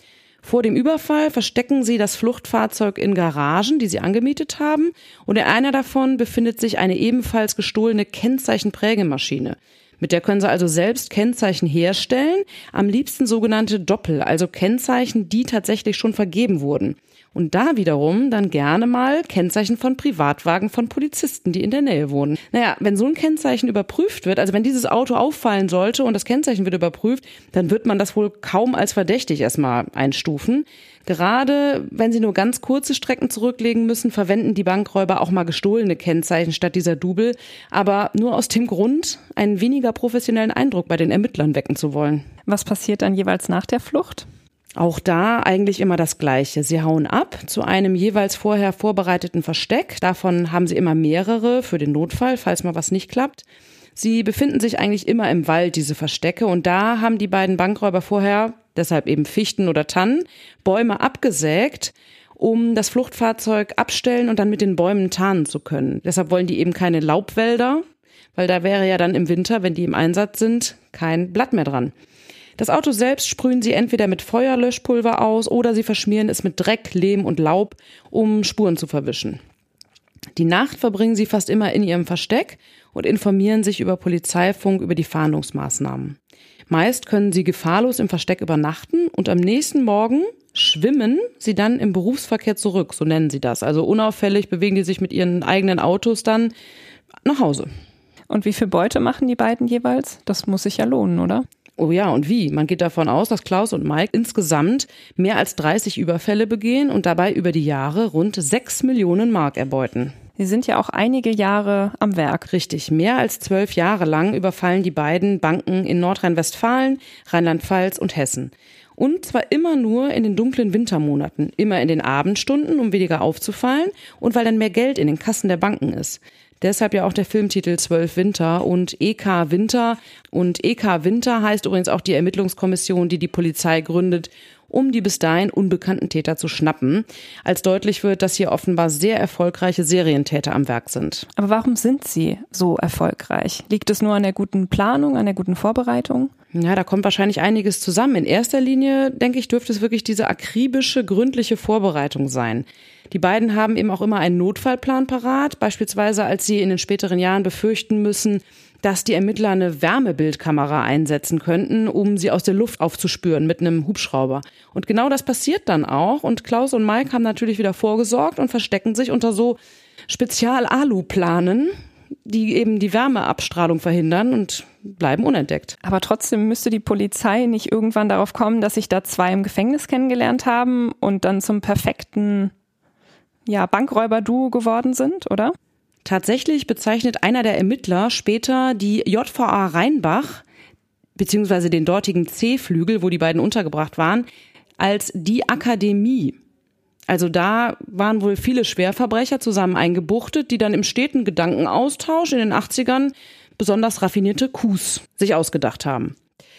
Vor dem Überfall verstecken sie das Fluchtfahrzeug in Garagen, die sie angemietet haben. Und in einer davon befindet sich eine ebenfalls gestohlene Kennzeichenprägemaschine. Mit der können sie also selbst Kennzeichen herstellen, am liebsten sogenannte Doppel, also Kennzeichen, die tatsächlich schon vergeben wurden. Und da wiederum dann gerne mal Kennzeichen von Privatwagen von Polizisten, die in der Nähe wohnen. Naja, wenn so ein Kennzeichen überprüft wird, also wenn dieses Auto auffallen sollte und das Kennzeichen wird überprüft, dann wird man das wohl kaum als verdächtig erstmal einstufen. Gerade wenn sie nur ganz kurze Strecken zurücklegen müssen, verwenden die Bankräuber auch mal gestohlene Kennzeichen statt dieser Double, aber nur aus dem Grund, einen weniger professionellen Eindruck bei den Ermittlern wecken zu wollen. Was passiert dann jeweils nach der Flucht? Auch da eigentlich immer das Gleiche. Sie hauen ab zu einem jeweils vorher vorbereiteten Versteck. Davon haben sie immer mehrere für den Notfall, falls mal was nicht klappt. Sie befinden sich eigentlich immer im Wald, diese Verstecke. Und da haben die beiden Bankräuber vorher, deshalb eben Fichten oder Tannen, Bäume abgesägt, um das Fluchtfahrzeug abstellen und dann mit den Bäumen tarnen zu können. Deshalb wollen die eben keine Laubwälder, weil da wäre ja dann im Winter, wenn die im Einsatz sind, kein Blatt mehr dran. Das Auto selbst sprühen sie entweder mit Feuerlöschpulver aus oder sie verschmieren es mit Dreck, Lehm und Laub, um Spuren zu verwischen. Die Nacht verbringen sie fast immer in ihrem Versteck und informieren sich über Polizeifunk über die Fahndungsmaßnahmen. Meist können sie gefahrlos im Versteck übernachten und am nächsten Morgen schwimmen sie dann im Berufsverkehr zurück, so nennen sie das. Also unauffällig bewegen die sich mit ihren eigenen Autos dann nach Hause. Und wie viel Beute machen die beiden jeweils? Das muss sich ja lohnen, oder? Oh ja, und wie? Man geht davon aus, dass Klaus und Mike insgesamt mehr als 30 Überfälle begehen und dabei über die Jahre rund 6 Millionen Mark erbeuten. Sie sind ja auch einige Jahre am Werk. Richtig, mehr als 12 Jahre lang überfallen die beiden Banken in Nordrhein-Westfalen, Rheinland-Pfalz und Hessen. Und zwar immer nur in den dunklen Wintermonaten, immer in den Abendstunden, um weniger aufzufallen und weil dann mehr Geld in den Kassen der Banken ist. Deshalb ja auch der Filmtitel 12 Winter und EK Winter. Und EK Winter heißt übrigens auch die Ermittlungskommission, die die Polizei gründet, um die bis dahin unbekannten Täter zu schnappen. Als deutlich wird, dass hier offenbar sehr erfolgreiche Serientäter am Werk sind. Aber warum sind sie so erfolgreich? Liegt es nur an der guten Planung, an der guten Vorbereitung? Ja, da kommt wahrscheinlich einiges zusammen. In erster Linie, denke ich, dürfte es wirklich diese akribische, gründliche Vorbereitung sein. Die beiden haben eben auch immer einen Notfallplan parat, beispielsweise als sie in den späteren Jahren befürchten müssen, dass die Ermittler eine Wärmebildkamera einsetzen könnten, um sie aus der Luft aufzuspüren mit einem Hubschrauber. Und genau das passiert dann auch. Und Klaus und Mike haben natürlich wieder vorgesorgt und verstecken sich unter so Spezial-Alu-Planen, die eben die Wärmeabstrahlung verhindern und bleiben unentdeckt. Aber trotzdem müsste die Polizei nicht irgendwann darauf kommen, dass sich da zwei im Gefängnis kennengelernt haben und dann zum perfekten Bankräuber-Duo geworden sind, oder? Tatsächlich bezeichnet einer der Ermittler später die JVA Rheinbach, beziehungsweise den dortigen C-Flügel, wo die beiden untergebracht waren, als die Akademie. Also da waren wohl viele Schwerverbrecher zusammen eingebuchtet, die dann im steten Gedankenaustausch in den 80ern besonders raffinierte Coups sich ausgedacht haben.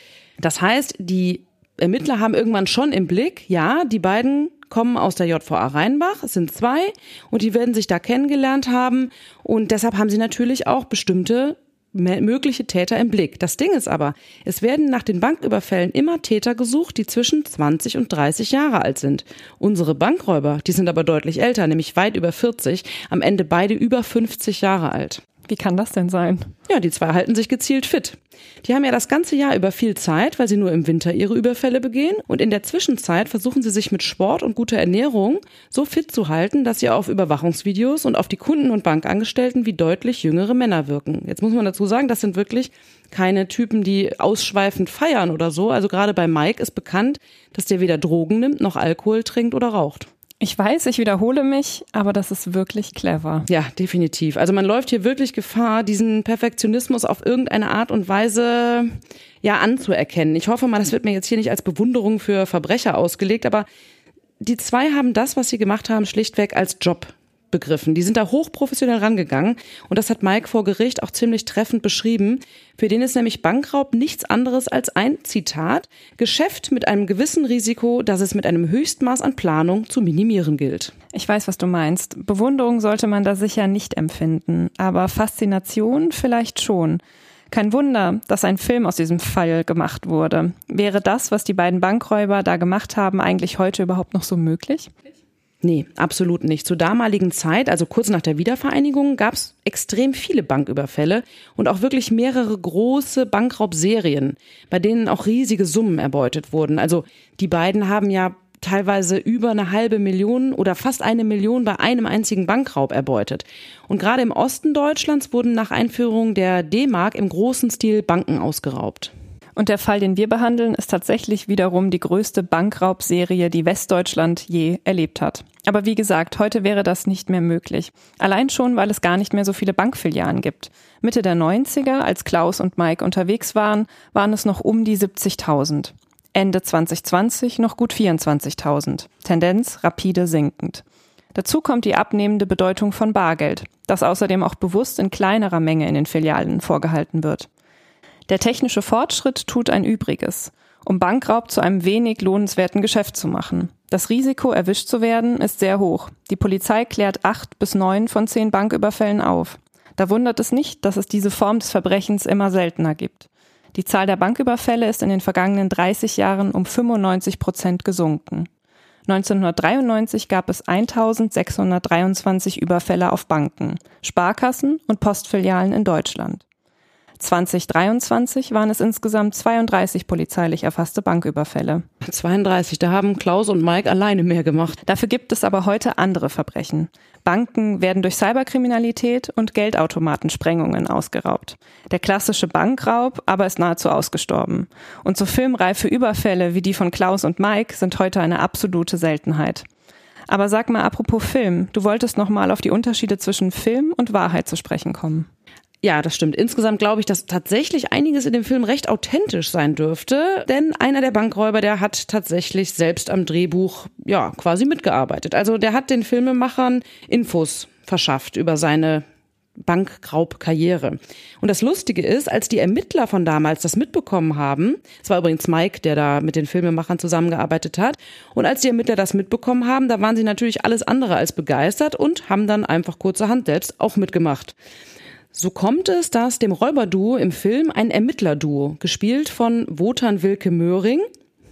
Das heißt, die Ermittler haben irgendwann schon im Blick, ja, die beiden kommen aus der JVA Rheinbach, es sind 2 und die werden sich da kennengelernt haben und deshalb haben sie natürlich auch bestimmte mögliche Täter im Blick. Das Ding ist aber, es werden nach den Banküberfällen immer Täter gesucht, die zwischen 20 und 30 Jahre alt sind. Unsere Bankräuber, die sind aber deutlich älter, nämlich weit über 40, am Ende beide über 50 Jahre alt. Wie kann das denn sein? Ja, die 2 halten sich gezielt fit. Die haben ja das ganze Jahr über viel Zeit, weil sie nur im Winter ihre Überfälle begehen. Und in der Zwischenzeit versuchen sie sich mit Sport und guter Ernährung so fit zu halten, dass sie auf Überwachungsvideos und auf die Kunden und Bankangestellten wie deutlich jüngere Männer wirken. Jetzt muss man dazu sagen, das sind wirklich keine Typen, die ausschweifend feiern oder so. Also gerade bei Mike ist bekannt, dass der weder Drogen nimmt, noch Alkohol trinkt oder raucht. Ich weiß, ich wiederhole mich, aber das ist wirklich clever. Ja, definitiv. Also man läuft hier wirklich Gefahr, diesen Perfektionismus auf irgendeine Art und Weise anzuerkennen. Ich hoffe mal, das wird mir jetzt hier nicht als Bewunderung für Verbrecher ausgelegt, aber die 2 haben das, was sie gemacht haben, schlichtweg als Job begriffen. Die sind da hochprofessionell rangegangen und das hat Mike vor Gericht auch ziemlich treffend beschrieben. Für den ist nämlich Bankraub nichts anderes als ein, Zitat, Geschäft mit einem gewissen Risiko, das es mit einem Höchstmaß an Planung zu minimieren gilt. Ich weiß, was du meinst. Bewunderung sollte man da sicher nicht empfinden, aber Faszination vielleicht schon. Kein Wunder, dass ein Film aus diesem Fall gemacht wurde. Wäre das, was die beiden Bankräuber da gemacht haben, eigentlich heute überhaupt noch so möglich? Nee, absolut nicht. Zur damaligen Zeit, also kurz nach der Wiedervereinigung, gab es extrem viele Banküberfälle und auch wirklich mehrere große Bankraubserien, bei denen auch riesige Summen erbeutet wurden. Also die beiden haben ja teilweise über 500.000 oder fast 1 Million bei einem einzigen Bankraub erbeutet. Und gerade im Osten Deutschlands wurden nach Einführung der D-Mark im großen Stil Banken ausgeraubt. Und der Fall, den wir behandeln, ist tatsächlich wiederum die größte Bankraubserie, die Westdeutschland je erlebt hat. Aber wie gesagt, heute wäre das nicht mehr möglich. Allein schon, weil es gar nicht mehr so viele Bankfilialen gibt. Mitte der 90er, als Klaus und Mike unterwegs waren, waren es noch um die 70.000. Ende 2020 noch gut 24.000. Tendenz rapide sinkend. Dazu kommt die abnehmende Bedeutung von Bargeld, das außerdem auch bewusst in kleinerer Menge in den Filialen vorgehalten wird. Der technische Fortschritt tut ein Übriges, um Bankraub zu einem wenig lohnenswerten Geschäft zu machen. Das Risiko, erwischt zu werden, ist sehr hoch. Die Polizei klärt 8 bis 9 von 10 Banküberfällen auf. Da wundert es nicht, dass es diese Form des Verbrechens immer seltener gibt. Die Zahl der Banküberfälle ist in den vergangenen 30 Jahren um 95% gesunken. 1993 gab es 1.623 Überfälle auf Banken, Sparkassen und Postfilialen in Deutschland. 2023 waren es insgesamt 32 polizeilich erfasste Banküberfälle. 32, da haben Klaus und Mike alleine mehr gemacht. Dafür gibt es aber heute andere Verbrechen. Banken werden durch Cyberkriminalität und Geldautomatensprengungen ausgeraubt. Der klassische Bankraub aber ist nahezu ausgestorben. Und so filmreife Überfälle wie die von Klaus und Mike sind heute eine absolute Seltenheit. Aber sag mal, apropos Film, du wolltest noch mal auf die Unterschiede zwischen Film und Wahrheit zu sprechen kommen. Ja, das stimmt. Insgesamt glaube ich, dass tatsächlich einiges in dem Film recht authentisch sein dürfte, denn einer der Bankräuber, der hat tatsächlich selbst am Drehbuch, ja, quasi mitgearbeitet. Also der hat den Filmemachern Infos verschafft über seine Bankraubkarriere. Und das Lustige ist, als die Ermittler von damals das mitbekommen haben, es war übrigens Mike, der da mit den Filmemachern zusammengearbeitet hat, und als die Ermittler das mitbekommen haben, da waren sie natürlich alles andere als begeistert und haben dann einfach kurzerhand selbst auch mitgemacht. So kommt es, dass dem Räuberduo im Film ein Ermittlerduo, gespielt von Wotan Wilke Möhring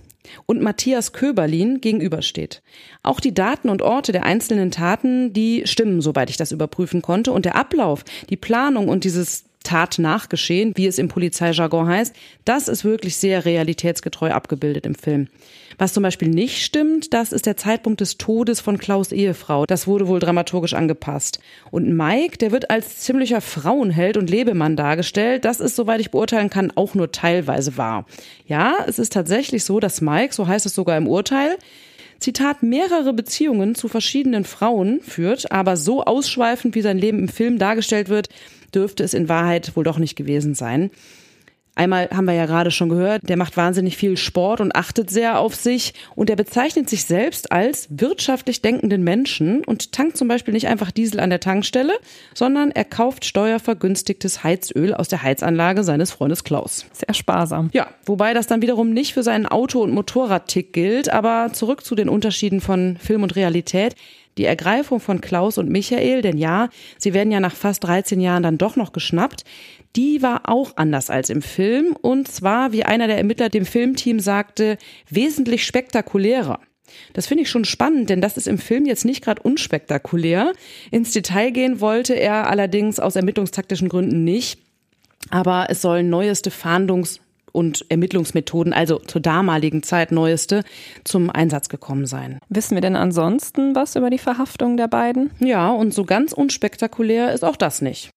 und Matthias Köberlin, gegenübersteht. Auch die Daten und Orte der einzelnen Taten, die stimmen, soweit ich das überprüfen konnte. Und der Ablauf, die Planung und dieses Tat-Nachgeschehen, wie es im Polizeijargon heißt, das ist wirklich sehr realitätsgetreu abgebildet im Film. Was zum Beispiel nicht stimmt, das ist der Zeitpunkt des Todes von Klaus' Ehefrau. Das wurde wohl dramaturgisch angepasst. Und Mike, der wird als ziemlicher Frauenheld und Lebemann dargestellt. Das ist, soweit ich beurteilen kann, auch nur teilweise wahr. Ja, es ist tatsächlich so, dass Mike, so heißt es sogar im Urteil, Zitat, mehrere Beziehungen zu verschiedenen Frauen führt, aber so ausschweifend, wie sein Leben im Film dargestellt wird, dürfte es in Wahrheit wohl doch nicht gewesen sein. Einmal haben wir ja gerade schon gehört, der macht wahnsinnig viel Sport und achtet sehr auf sich und er bezeichnet sich selbst als wirtschaftlich denkenden Menschen und tankt zum Beispiel nicht einfach Diesel an der Tankstelle, sondern er kauft steuervergünstigtes Heizöl aus der Heizanlage seines Freundes Klaus. Sehr sparsam. Ja, wobei das dann wiederum nicht für seinen Auto- und Motorradtick gilt, aber zurück zu den Unterschieden von Film und Realität. Die Ergreifung von Klaus und Michael, denn ja, sie werden ja nach fast 13 Jahren dann doch noch geschnappt, die war auch anders als im Film und zwar, wie einer der Ermittler dem Filmteam sagte, wesentlich spektakulärer. Das finde ich schon spannend, denn das ist im Film jetzt nicht gerade unspektakulär. Ins Detail gehen wollte er allerdings aus ermittlungstaktischen Gründen nicht, aber es sollen neueste Fahndungs- und Ermittlungsmethoden, also zur damaligen Zeit neueste, zum Einsatz gekommen sein. Wissen wir denn ansonsten was über die Verhaftung der beiden? Ja, und so ganz unspektakulär ist auch das nicht.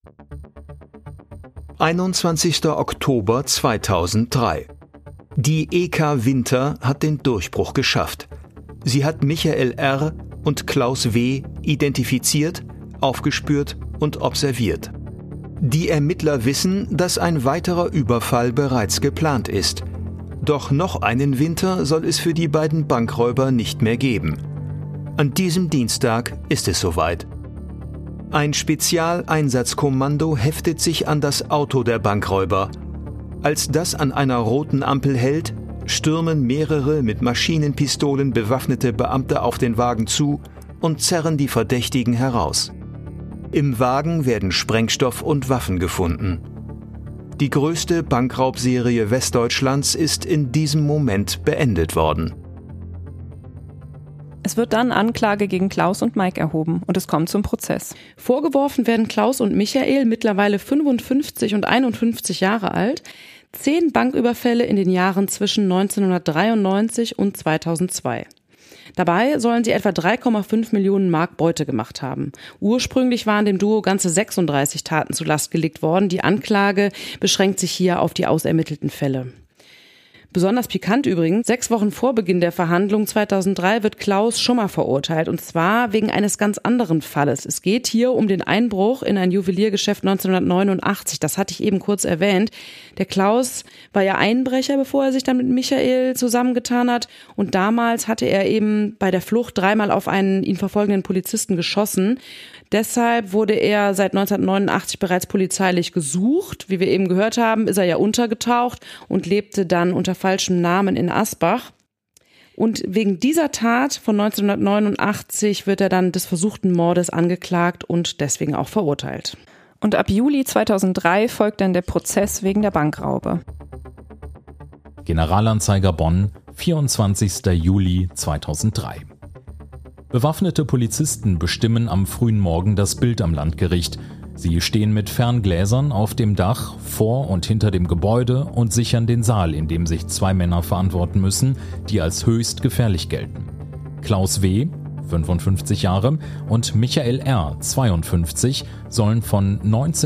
21. Oktober 2003. Die EK Winter hat den Durchbruch geschafft. Sie hat Michael R. und Klaus W. identifiziert, aufgespürt und observiert. Die Ermittler wissen, dass ein weiterer Überfall bereits geplant ist. Doch noch einen Winter soll es für die beiden Bankräuber nicht mehr geben. An diesem Dienstag ist es soweit. Ein Spezialeinsatzkommando heftet sich an das Auto der Bankräuber. Als das an einer roten Ampel hält, stürmen mehrere mit Maschinenpistolen bewaffnete Beamte auf den Wagen zu und zerren die Verdächtigen heraus. Im Wagen werden Sprengstoff und Waffen gefunden. Die größte Bankraubserie Westdeutschlands ist in diesem Moment beendet worden. Es wird dann Anklage gegen Klaus und Mike erhoben und es kommt zum Prozess. Vorgeworfen werden Klaus und Michael, mittlerweile 55 und 51 Jahre alt, 10 Banküberfälle in den Jahren zwischen 1993 und 2002. Dabei sollen sie etwa 3,5 Millionen Mark Beute gemacht haben. Ursprünglich waren dem Duo ganze 36 Taten zur Last gelegt worden. Die Anklage beschränkt sich hier auf die ausermittelten Fälle. Besonders pikant übrigens, 6 Wochen vor Beginn der Verhandlung 2003 wird Klaus schon mal verurteilt, und zwar wegen eines ganz anderen Falles. Es geht hier um den Einbruch in ein Juweliergeschäft 1989, das hatte ich eben kurz erwähnt. Der Klaus war ja Einbrecher, bevor er sich dann mit Michael zusammengetan hat, und damals hatte er eben bei der Flucht 3-mal auf einen ihn verfolgenden Polizisten geschossen. Deshalb wurde er seit 1989 bereits polizeilich gesucht. Wie wir eben gehört haben, ist er ja untergetaucht und lebte dann unter falschem Namen in Asbach. Und wegen dieser Tat von 1989 wird er dann des versuchten Mordes angeklagt und deswegen auch verurteilt. Und ab Juli 2003 folgt dann der Prozess wegen der Bankraube. Generalanzeiger Bonn, 24. Juli 2003. Bewaffnete Polizisten bestimmen am frühen Morgen das Bild am Landgericht. Sie stehen mit Ferngläsern auf dem Dach vor und hinter dem Gebäude und sichern den Saal, in dem sich 2 Männer verantworten müssen, die als höchst gefährlich gelten. Klaus W., 55 Jahre, und Michael R., 52, sollen von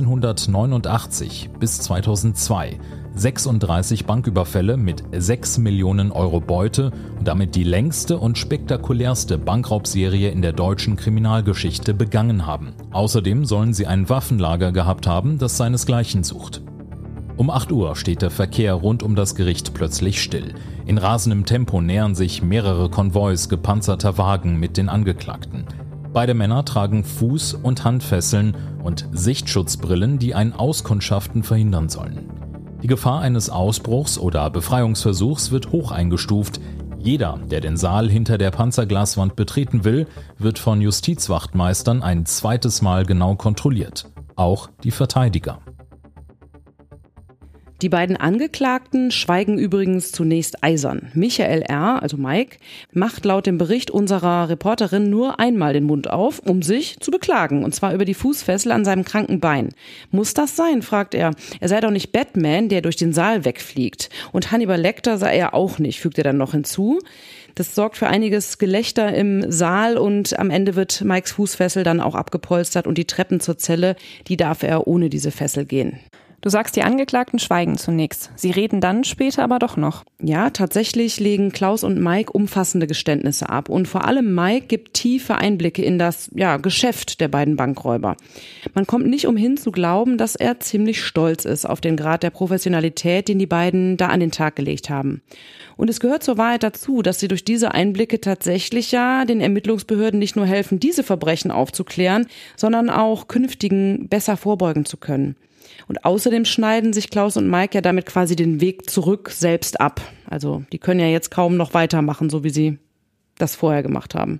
1989 bis 2002 36 Banküberfälle mit 6 Millionen Euro Beute und damit die längste und spektakulärste Bankraubserie in der deutschen Kriminalgeschichte begangen haben. Außerdem sollen sie ein Waffenlager gehabt haben, das seinesgleichen sucht. Um 8 Uhr steht der Verkehr rund um das Gericht plötzlich still. In rasendem Tempo nähern sich mehrere Konvois gepanzerter Wagen mit den Angeklagten. Beide Männer tragen Fuß- und Handfesseln und Sichtschutzbrillen, die ein Auskundschaften verhindern sollen. Die Gefahr eines Ausbruchs oder Befreiungsversuchs wird hoch eingestuft. Jeder, der den Saal hinter der Panzerglaswand betreten will, wird von Justizwachtmeistern ein zweites Mal genau kontrolliert. Auch die Verteidiger. Die beiden Angeklagten schweigen übrigens zunächst eisern. Michael R., also Mike, macht laut dem Bericht unserer Reporterin nur einmal den Mund auf, um sich zu beklagen, und zwar über die Fußfessel an seinem kranken Bein. Muss das sein, fragt er. Er sei doch nicht Batman, der durch den Saal wegfliegt. Und Hannibal Lecter sei er auch nicht, fügt er dann noch hinzu. Das sorgt für einiges Gelächter im Saal und am Ende wird Mikes Fußfessel dann auch abgepolstert und die Treppen zur Zelle, die darf er ohne diese Fessel gehen. Du sagst, die Angeklagten schweigen zunächst. Sie reden dann später aber doch noch. Ja, tatsächlich legen Klaus und Mike umfassende Geständnisse ab. Und vor allem Mike gibt tiefe Einblicke in das Geschäft der beiden Bankräuber. Man kommt nicht umhin zu glauben, dass er ziemlich stolz ist auf den Grad der Professionalität, den die beiden da an den Tag gelegt haben. Und es gehört zur Wahrheit dazu, dass sie durch diese Einblicke tatsächlich den Ermittlungsbehörden nicht nur helfen, diese Verbrechen aufzuklären, sondern auch künftigen besser vorbeugen zu können. Und außerdem schneiden sich Klaus und Mike ja damit quasi den Weg zurück selbst ab. Also die können ja jetzt kaum noch weitermachen, so wie sie das vorher gemacht haben.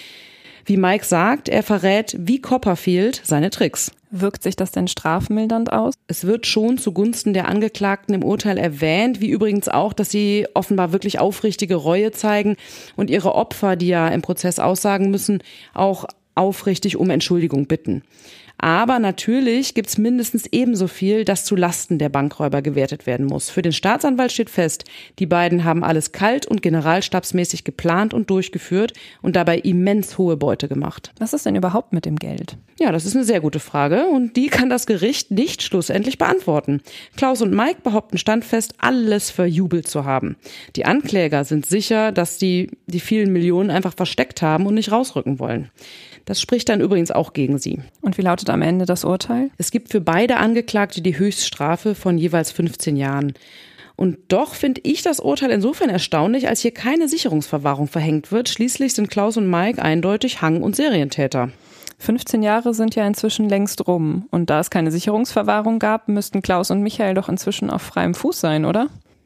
Wie Mike sagt, er verrät wie Copperfield seine Tricks. Wirkt sich das denn strafmildernd aus? Es wird schon zugunsten der Angeklagten im Urteil erwähnt, wie übrigens auch, dass sie offenbar wirklich aufrichtige Reue zeigen und ihre Opfer, die ja im Prozess aussagen müssen, auch aufrichtig um Entschuldigung bitten. Aber natürlich gibt's mindestens ebenso viel, das zu Lasten der Bankräuber gewertet werden muss. Für den Staatsanwalt steht fest, die beiden haben alles kalt- und generalstabsmäßig geplant und durchgeführt und dabei immens hohe Beute gemacht. Was ist denn überhaupt mit dem Geld? Ja, das ist eine sehr gute Frage und die kann das Gericht nicht schlussendlich beantworten. Klaus und Mike behaupten standfest, alles verjubelt zu haben. Die Ankläger sind sicher, dass die vielen Millionen einfach versteckt haben und nicht rausrücken wollen. Das spricht dann übrigens auch gegen sie. Und wie lautet am Ende das Urteil? Es gibt für beide Angeklagte die Höchststrafe von jeweils 15 Jahren. Und doch finde ich das Urteil insofern erstaunlich, als hier keine Sicherungsverwahrung verhängt wird. Schließlich sind Klaus und Mike eindeutig Hang- und Serientäter. 15 Jahre sind ja inzwischen längst rum. Und da es keine Sicherungsverwahrung gab, müssten Klaus und Michael doch inzwischen auf freiem Fuß sein, oder?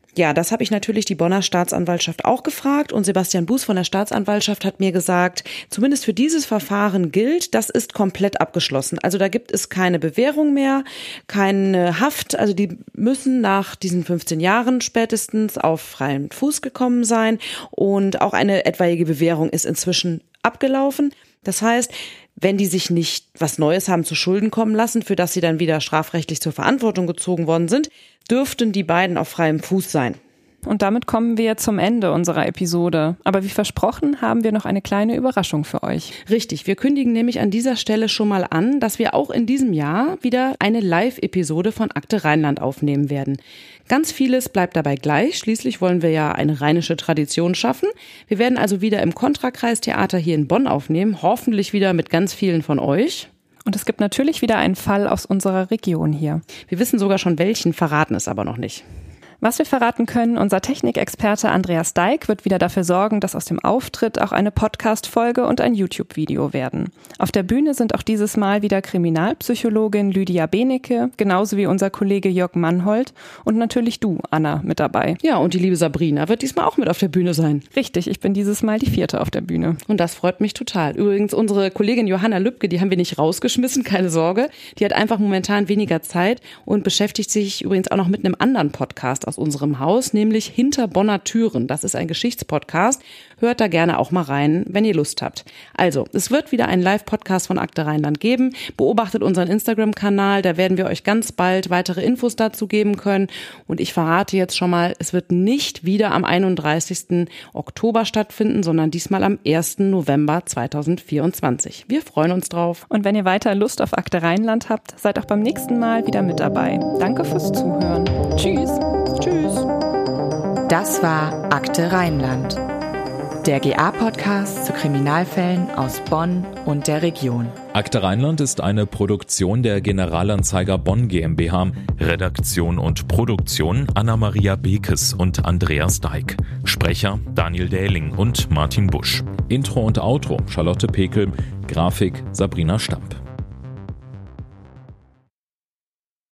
Ja, das habe ich natürlich die Bonner Staatsanwaltschaft auch gefragt und Sebastian Buß von der Staatsanwaltschaft hat mir gesagt, zumindest für dieses Verfahren gilt, das ist komplett abgeschlossen. Also da gibt es keine Bewährung mehr, keine Haft, also die müssen nach diesen 15 Jahren spätestens auf freien Fuß gekommen sein und auch eine etwaige Bewährung ist inzwischen abgelaufen. Das heißt, wenn die sich nicht was Neues haben zu Schulden kommen lassen, für das sie dann wieder strafrechtlich zur Verantwortung gezogen worden sind, dürften die beiden auf freiem Fuß sein. Und damit kommen wir zum Ende unserer Episode. Aber wie versprochen, haben wir noch eine kleine Überraschung für euch. Richtig, wir kündigen nämlich an dieser Stelle schon mal an, dass wir auch in diesem Jahr wieder eine Live-Episode von Akte Rheinland aufnehmen werden. Ganz vieles bleibt dabei gleich, schließlich wollen wir ja eine rheinische Tradition schaffen. Wir werden also wieder im Kontrakreistheater hier in Bonn aufnehmen, hoffentlich wieder mit ganz vielen von euch. Und es gibt natürlich wieder einen Fall aus unserer Region hier. Wir wissen sogar schon welchen, verraten es aber noch nicht. Was wir verraten können, unser Technikexperte Andreas Dijk wird wieder dafür sorgen, dass aus dem Auftritt auch eine Podcast-Folge und ein YouTube-Video werden. Auf der Bühne sind auch dieses Mal wieder Kriminalpsychologin Lydia Benecke, genauso wie unser Kollege Jörg Mannhold und natürlich du, Anna, mit dabei. Ja, und die liebe Sabrina wird diesmal auch mit auf der Bühne sein. Richtig, ich bin dieses Mal die 4. auf der Bühne. Und das freut mich total. Übrigens, unsere Kollegin Johanna Lübke, die haben wir nicht rausgeschmissen, keine Sorge. Die hat einfach momentan weniger Zeit und beschäftigt sich übrigens auch noch mit einem anderen Podcast aus unserem Haus, nämlich Hinter Bonner Türen. Das ist ein Geschichtspodcast. Hört da gerne auch mal rein, wenn ihr Lust habt. Also, es wird wieder einen Live-Podcast von Akte Rheinland geben. Beobachtet unseren Instagram-Kanal, da werden wir euch ganz bald weitere Infos dazu geben können. Und ich verrate jetzt schon mal, es wird nicht wieder am 31. Oktober stattfinden, sondern diesmal am 1. November 2024. Wir freuen uns drauf. Und wenn ihr weiter Lust auf Akte Rheinland habt, seid auch beim nächsten Mal wieder mit dabei. Danke fürs Zuhören. Tschüss. Tschüss. Das war Akte Rheinland, der GA-Podcast zu Kriminalfällen aus Bonn und der Region. Akte Rheinland ist eine Produktion der Generalanzeiger Bonn GmbH. Redaktion und Produktion Anna-Maria Bekes und Andreas Dijk. Sprecher Daniel Dähling und Martin Busch. Intro und Outro Charlotte Pekel. Grafik Sabrina Stamp.